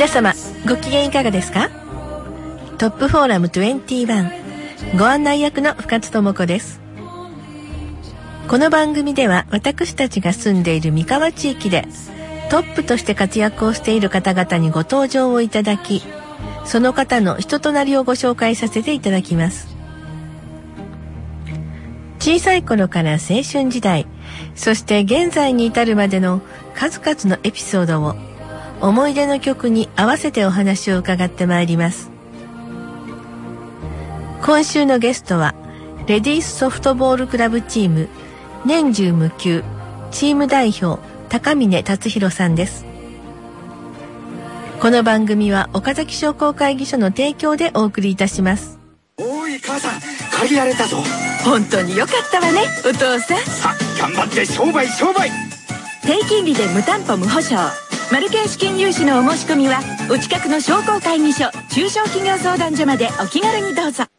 皆様ご機嫌いかがですか？トップフォーラム21ご案内役の深津智子です。この番組では私たちが住んでいる三河地域でトップとして活躍をしている方々にご登場をいただき、その方の人となりをご紹介させていただきます。小さい頃から青春時代、そして現在に至るまでの数々のエピソードを思い出の曲に合わせてお話を伺ってまいります。今週のゲストはレディースソフトボールクラブチーム年中無休チーム代表高峰達弘さんです。この番組は岡崎商工会議所の提供でお送りいたします。 おい母さん、借りられたぞ。 本当によかったわね、お父さん。 さあ頑張って商売。 低金利で無担保無保証、マルケン資金融資のお申し込みはお近くの商工会議所中小企業相談所までお気軽にどうぞ。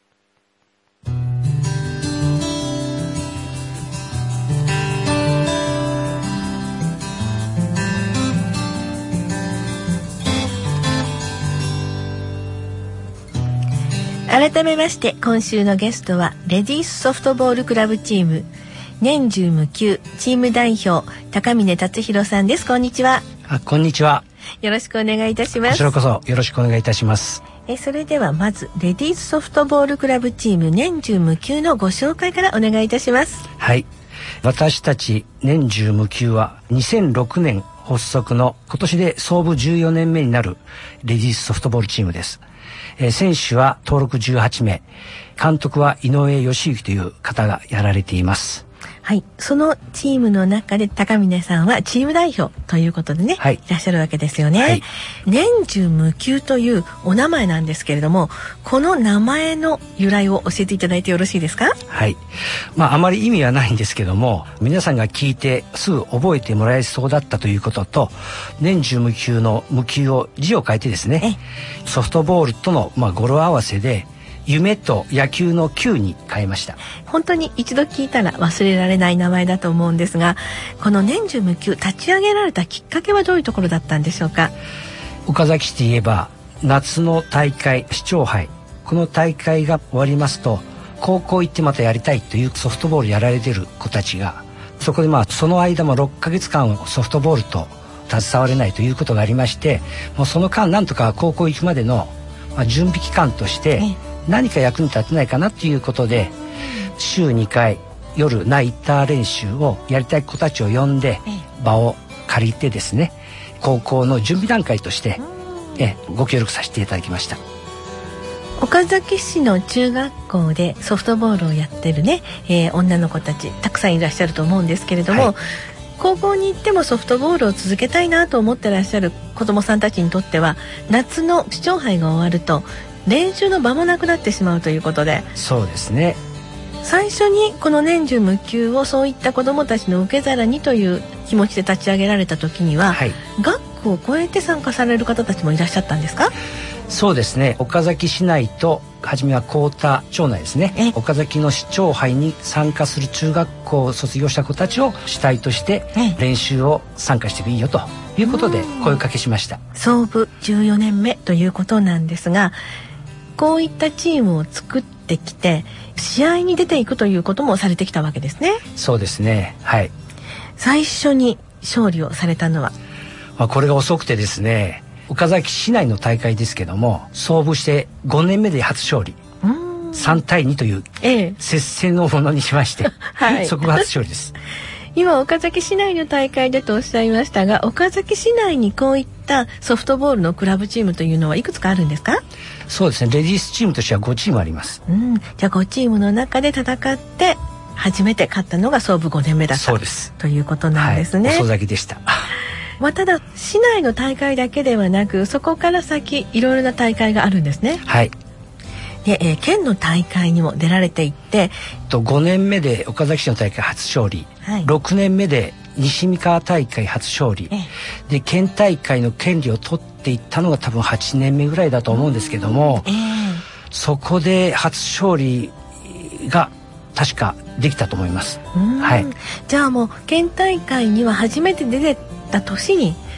改めまして今週のゲストはレディースソフトボールクラブチーム年中無休チーム代表高峰達弘さんです。こんにちは。 こんにちは。 よろしくお願いいたします。 こちらこそよろしくお願いいたします。 それではまずレディースソフトボールクラブチーム年中無休のご紹介からお願いいたします。 はい、私たち年中無休は2006年発足の今年で創部14年目になるレディースソフトボールチームです。選手は登録18名、監督は井上義行という方がやられています。 はい、そのチームの中で高峰さんはチーム代表ということでね、 はい、 いらっしゃるわけですよね。はい、年中無休というお名前なんですけれども、この名前の由来を教えていただいてよろしいですか？ はい、あまり意味はないんですけども、皆さんが聞いてすぐ覚えてもらえそうだったということと、年中無休の無休を字を書いてですね、ソフトボールとの語呂合わせで夢と野球の球に変えました。 本当に一度聞いたら忘れられない名前だと思うんですが、この年中無休立ち上げられたきっかけはどういうところだったんでしょうか？ 岡崎市といえば夏の大会市長杯、この大会が終わりますと高校行ってまたやりたいというソフトボールやられてる子たちが、そこでその間も6ヶ月間ソフトボールと携われないということがありまして、もうその間なんとか高校行くまでの準備期間として何か役に立てないかなということで、週2回夜ナイター練習をやりたい子たちを呼んで場を借りてですね、高校の準備段階としてご協力させていただきました。 岡崎市の中学校でソフトボールをやってるね、女の子たちたくさんいらっしゃると思うんですけれども、はい、高校に行ってもソフトボールを続けたいなと思ってらっしゃる子どもさんたちにとっては、夏の市長杯が終わると練習の場もなくなってしまうということで、 そうですね、 最初にこの年中無休をそういった子どもたちの受け皿にという気持ちで立ち上げられた時には、はい、学区を超えて参加される方たちもいらっしゃったんですか？ そうですね、岡崎市内と初めは幸田町内ですね、岡崎の市長杯に参加する中学校を卒業した子たちを主体として練習を参加していいよということで声かけしました。 創部14年目ということなんですが、こういったチームを作ってきて試合に出ていくということもされてきたわけですね。 そうですね、はい。 最初に勝利をされたのは、 これが遅くてですね、岡崎市内の大会ですけども、創部して5年目で初勝利、3対2という接戦のものにしまして、はい、そこが初勝利です。 今岡崎市内の大会でとおっしゃいましたが、岡崎市内にこういったソフトボールのクラブチームというのはいくつかあるんですか？ そうですね、レディースチームとしては5チームあります。 じゃあ5チームの中で戦って初めて勝ったのが創部5年目だったそうですということなんですね。 はい、遅咲きでした。 ただ市内の大会だけではなく、そこから先いろいろな大会があるんですね。 はい。 で、県の大会にも出られていって、 5年目で岡崎市の大会初勝利、はい、6年目で西三河大会初勝利、で県大会の権利を取っていったのが多分8年目ぐらいだと思うんですけども、そこで初勝利が確かできたと思います。はい。 じゃあもう県大会には初めて出てた年に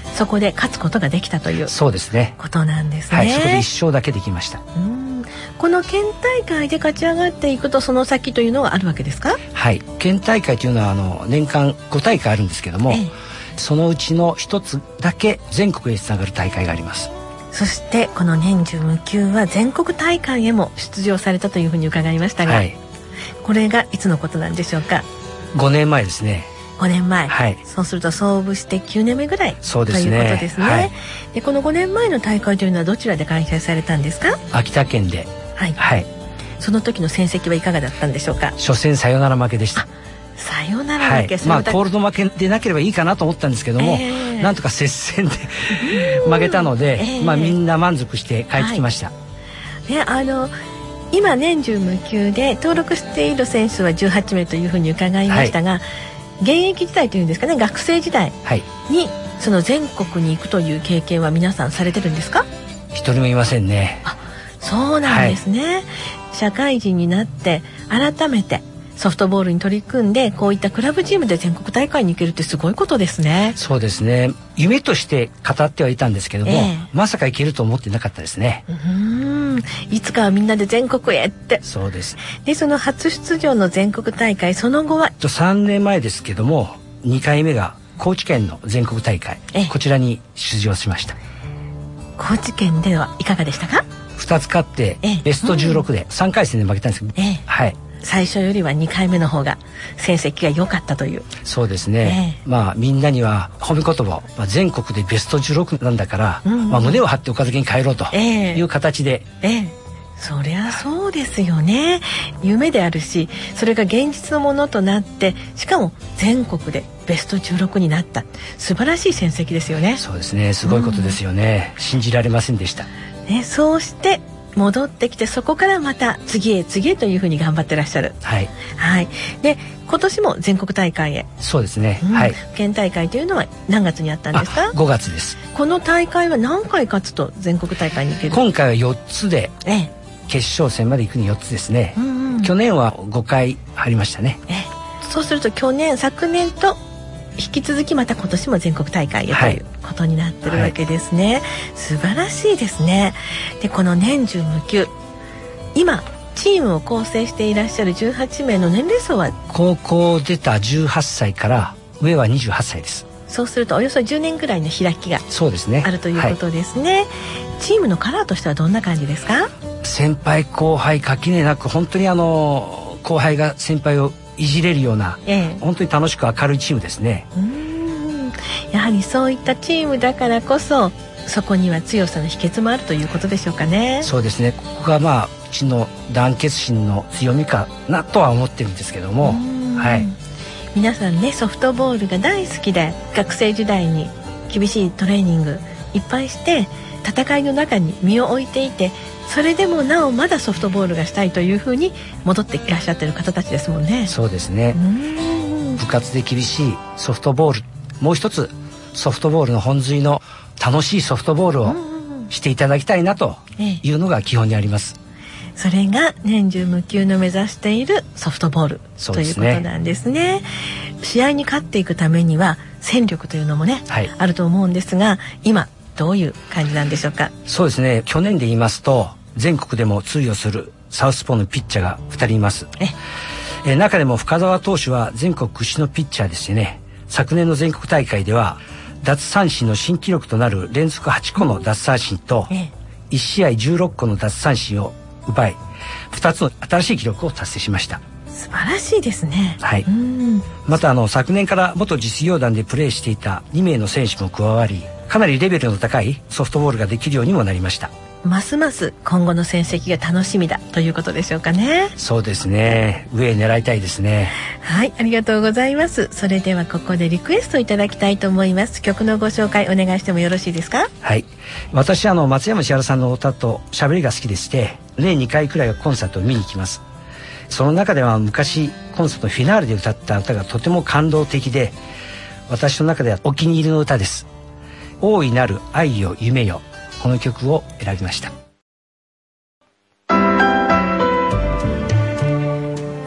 そこで勝つことができたというそうですね。 ことなんですね。 はい、そこで1勝だけできました。 この県大会で勝ち上がっていくとその先というのがあるわけですか？ はい、県大会というのは年間5大会あるんですけども、そのうちの一つだけ全国へつながる大会があります。 そしてこの年中無休は全国大会へも出場されたというふうに伺いましたが、これがいつのことなんでしょうか ？5年前ですね。 5年前、 はい、 そうすると創部して9年目ぐらいそうですね、 ということですね。はい、でこの5年前の大会というのはどちらで開催されたんですか？ 秋田県で。 はいはい、その時の戦績はいかがだったんでしょうか？ 初戦サヨナラ負けでした。 サヨナラ負け、 コールド負けでなければいいかなと思ったんですけども、なんとか接戦で負けたので、みんな満足して帰ってきました。 今年中無休で登録している選手は18名というふうに伺いましたが、現役時代というんですかね、学生時代にその全国に行くという経験は皆さんされてるんですか？ 一人もいませんね。 そうなんですね。社会人になって改めてソフトボールに取り組んでこういったクラブチームで全国大会に行けるってすごいことですね。 そうですね。夢として語ってはいたんですけども、まさか行けると思ってなかったですね。 いつかはみんなで全国へって。 そうです。 でその初出場の全国大会、その後は 3年前ですけども2回目が高知県の全国大会、こちらに出場しました。 高知県ではいかがでしたか ？2つ勝ってベスト16で3回戦で負けたんですけど、 最初よりは2回目の方が成績が良かったという。 そうですね、みんなには褒め言葉を、全国でベスト16なんだから、胸を張っておかずけに帰ろうという形で、 そりゃそうですよね。夢であるし、それが現実のものとなって、しかも全国でベスト16になった、素晴らしい戦績ですよね。 そうですね、すごいことですよね。信じられませんでした。 そうして戻ってきて、そこからまた次へ次へというふうに頑張ってらっしゃる。で今年も全国大会へ。 そうですね、 県大会というのは何月にあったんですか？5 月です。 この大会は何回勝つと全国大会に行ける？ 今回は4つで、決勝戦まで行くに4つですね。去年は5回入りましたね。 そうすると昨年と引き続きまた今年も全国大会へということになってるわけですね。素晴らしいですね。でこの年中無休、今チームを構成していらっしゃる18名の年齢層は高校出た18歳から上は28歳です。 そうするとおよそ10年くらいの開きがあるということですね。チームのカラーとしてはどんな感じですか？ 先輩後輩垣根なく、本当に後輩が先輩をいじれるような、本当に楽しく明るいチームですね。 やはりそういったチームだからこそ、そこには強さの秘訣もあるということでしょうかね。 そうですね。ここがうちの団結心の強みかなとは思ってるんですけども、 皆さんね、ソフトボールが大好きで、学生時代に厳しいトレーニングいっぱいして戦いの中に身を置いていて、それでもなおまだソフトボールがしたいというふうに戻っていらっしゃってる方たちですもんね。 そうですね。部活で厳しいソフトボール、もう一つソフトボールの本髄の楽しいソフトボールをしていただきたいなというのが基本にあります。 それが年中無休の目指しているソフトボールということなんですね。試合に勝っていくためには戦力というのもね、あると思うんですが、今どういう感じなんでしょうか？ そうですね、去年で言いますと全国でも通用するサウスポーのピッチャーが2人います。中でも深澤投手は全国屈指のピッチャーですしね、昨年の全国大会では奪三振の新記録となる連続8個の奪三振と、1試合16個の奪三振を奪い、2つの新しい記録を達成しました。 素晴らしいですね。 また昨年から元実業団でプレーしていた2名の選手も加わり、かなりレベルの高いソフトボールができるようにもなりました。 ますます今後の戦績が楽しみだということでしょうかね。 そうですね、上へ狙いたいですね。 はい、ありがとうございます。それではここでリクエストいただきたいと思います。曲のご紹介お願いしてもよろしいですか？ はい、私松山千春さんの歌と喋りが好きでして、年2回くらいはコンサートを見に行きます。その中では昔コンサートのフィナーレで歌った歌がとても感動的で、私の中ではお気に入りの歌です。大いなる愛よ夢よ、この曲を選びました。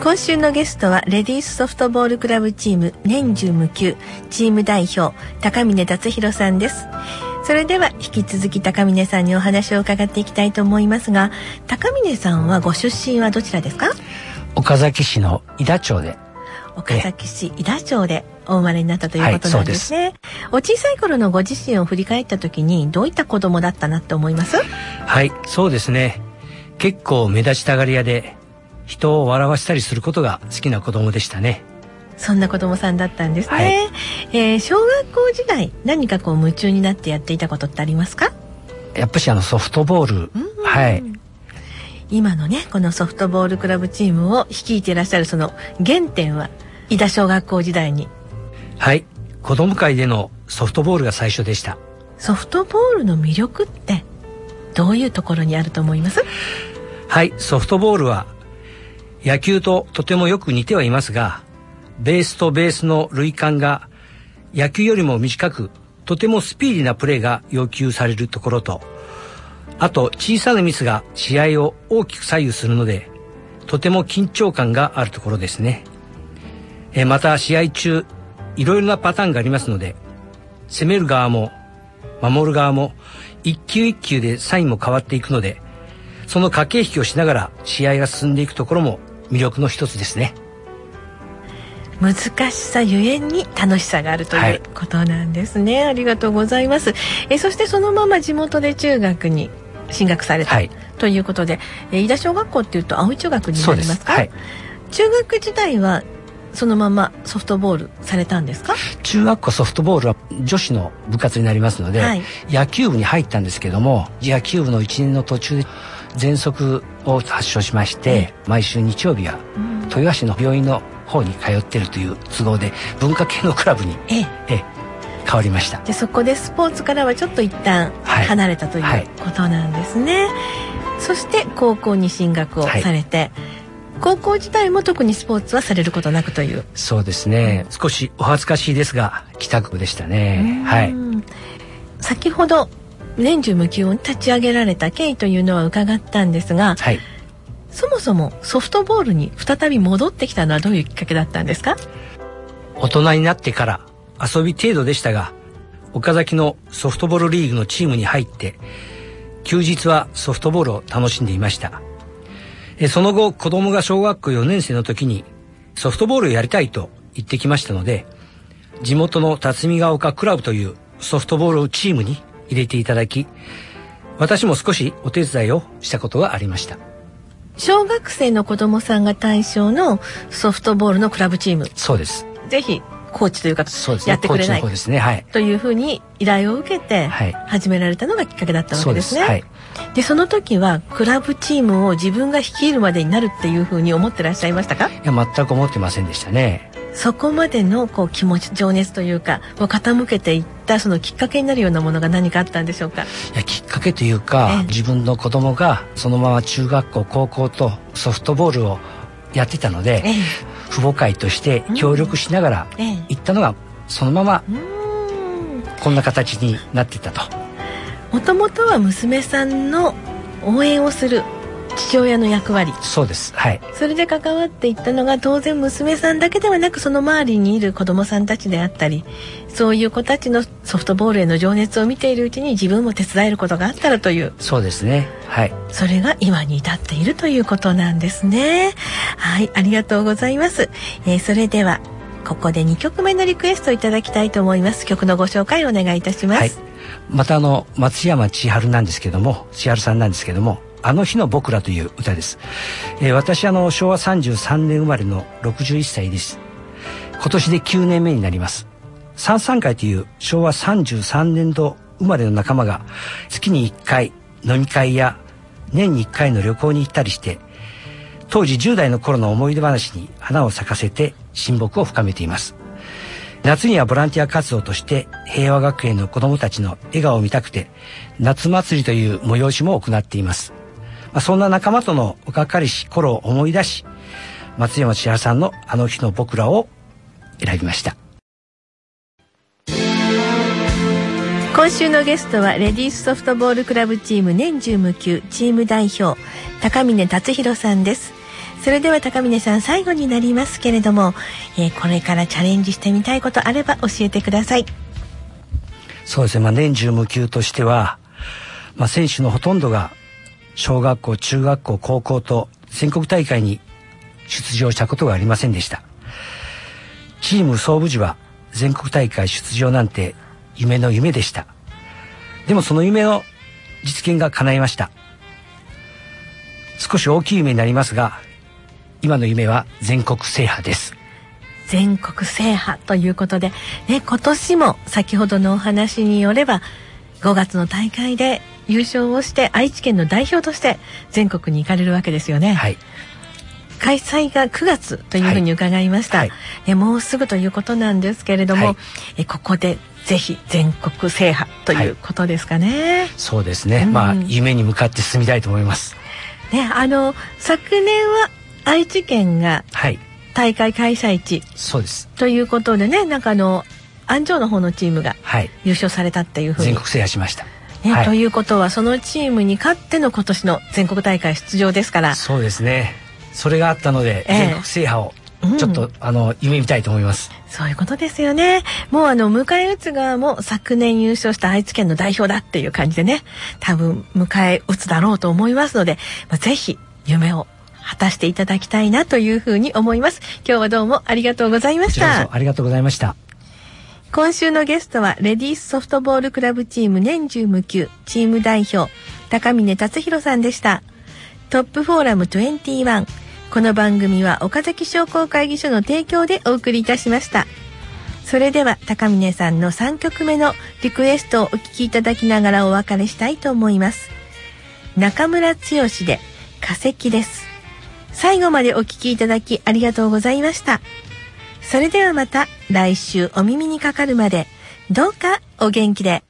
今週のゲストはレディースソフトボールクラブチーム年中無休チーム代表高峰達弘さんです。それでは引き続き高峰さんにお話を伺っていきたいと思いますが、高峰さんはご出身はどちらですか？ 岡崎市の井田町で。 岡崎市井田町でお生まれになったということなんですね。お小さい頃のご自身を振り返った時にどういった子供だったなって思います？ はい、そうですね。結構目立ちたがり屋で人を笑わせたりすることが好きな子供でしたね。 そんな子供さんだったんですね。小学校時代何か夢中になってやっていたことってありますか？ やっぱしソフトボール。はい。 今のねこのソフトボールクラブチームを率いていらっしゃるその原点は井田小学校時代に。 はい、子供会でのソフトボールが最初でした。 ソフトボールの魅力ってどういうところにあると思います？ はい、ソフトボールは野球ととてもよく似てはいますが、ベースとベースの塁間が野球よりも短く、とてもスピーディーなプレーが要求されるところと、あと小さなミスが試合を大きく左右するので、とても緊張感があるところですね。また試合中いろいろなパターンがありますので、攻める側も守る側も一球一球でサインも変わっていくので、その駆け引きをしながら試合が進んでいくところも魅力の一つですね。 難しさゆえに楽しさがあるということなんですね。ありがとうございます。そしてそのまま地元で中学に進学された、ということで、井田小学校っていうと葵中学になりますか？中学時代はそのままソフトボールされたんですか？ 中学校ソフトボールは女子の部活になりますので、野球部に入ったんですけども、野球部の1年の途中で喘息を発症しまして、毎週日曜日は豊橋の病院の方に通っているという都合で文化系のクラブに、変わりました。 でそこでスポーツからはちょっと一旦離れたということなんですね。そして高校に進学をされて、高校時代も特にスポーツはされることなくという。 そうですね、少しお恥ずかしいですが帰宅部でしたね。 先ほど年中無休を立ち上げられた経緯というのは伺ったんですが、そもそもソフトボールに再び戻ってきたのはどういうきっかけだったんですか？ 大人になってから遊び程度でしたが、岡崎のソフトボールリーグのチームに入って休日はソフトボールを楽しんでいました。その後子供が小学校4年生の時にソフトボールをやりたいと言ってきましたので、地元の辰巳ヶ丘クラブというソフトボールチームに入れていただき、私も少しお手伝いをしたことがありました。 小学生の子供さんが対象のソフトボールのクラブチーム。そうです。ぜひコーチというか、やってくれない、というふうに依頼を受けて始められたのがきっかけだったわけですね。でその時はクラブチームを自分が率いるまでになるっていうふうに思ってらっしゃいましたか？ いや、全く思ってませんでしたね。 そこまでの気持ち、情熱というかを傾けていったそのきっかけになるようなものが何かあったんでしょうか？ いや、きっかけというか、自分の子供がそのまま中学校高校とソフトボールをやってたので、父母会として協力しながら行ったのがそのままこんな形になっていたと。 もともとは娘さんの応援をする父親の役割。 そうです。 それで関わっていったのが当然娘さんだけではなく、その周りにいる子どもさんたちであったり、そういう子たちのソフトボールへの情熱を見ているうちに自分も手伝えることがあったらという。 そうですね。 それが今に至っているということなんですね。ありがとうございます。それではここで2曲目のリクエストいただきたいと思います。曲のご紹介をお願いいたします。 また松山千春なんですけども、千春さんなんですけども、あの日の僕らという歌です。私昭和33年生まれの61歳です。今年で9年目になります。三々会という昭和33年度生まれの仲間が月に1回飲み会や年に1回の旅行に行ったりして、当時10代の頃の思い出話に花を咲かせて親睦を深めています。夏にはボランティア活動として平和学園の子どもたちの笑顔を見たくて夏祭りという催しも行っています。そんな仲間との若かりし頃を思い出し、松山千春さんのあの日の僕らを選びました。 今週のゲストはレディースソフトボールクラブチーム年中無休チーム代表高峰達弘さんです。 それでは高峰さん、最後になりますけれども、これからチャレンジしてみたいことあれば教えてください。 そうですね、年中無休としては、選手のほとんどが小学校、中学校、高校と全国大会に出場したことがありませんでした。チーム創部時は全国大会出場なんて夢の夢でした。でもその夢の実現が叶いました。少し大きい夢になりますが、今の夢は全国制覇です。 全国制覇ということで、今年も先ほどのお話によれば5月の大会で優勝をして愛知県の代表として全国に行かれるわけですよね。 はい。 開催が9月というふうに伺いました。はい、もうすぐということなんですけれども、はい、ここでぜひ全国制覇ということですかね。 はい、そうですね。夢に向かって進みたいと思います。 ね、昨年は愛知県が大会開催地、 そうですということでね、安城の方のチームが優勝されたっていうふうに、 全国制覇しました。 ということはそのチームに勝っての今年の全国大会出場ですから。 そうですね。それがあったので、全国制覇をちょっと、夢見たいと思います。 そういうことですよね。もう迎え撃つ側も昨年優勝した愛知県の代表だっていう感じでね、多分迎え撃つだろうと思いますので、ぜひ夢を果たしていただきたいなというふうに思います。今日はどうもありがとうございました。 ありがとうございました。 今週のゲストはレディースソフトボールクラブチーム年中無休チーム代表高峰達弘さんでした。トップフォーラム21。この番組は岡崎商工会議所の提供でお送りいたしました。それでは高峰さんの3曲目のリクエストをお聴きいただきながらお別れしたいと思います。中村剛で化石です。最後までお聴きいただきありがとうございました。それではまた来週お耳にかかるまでどうかお元気で。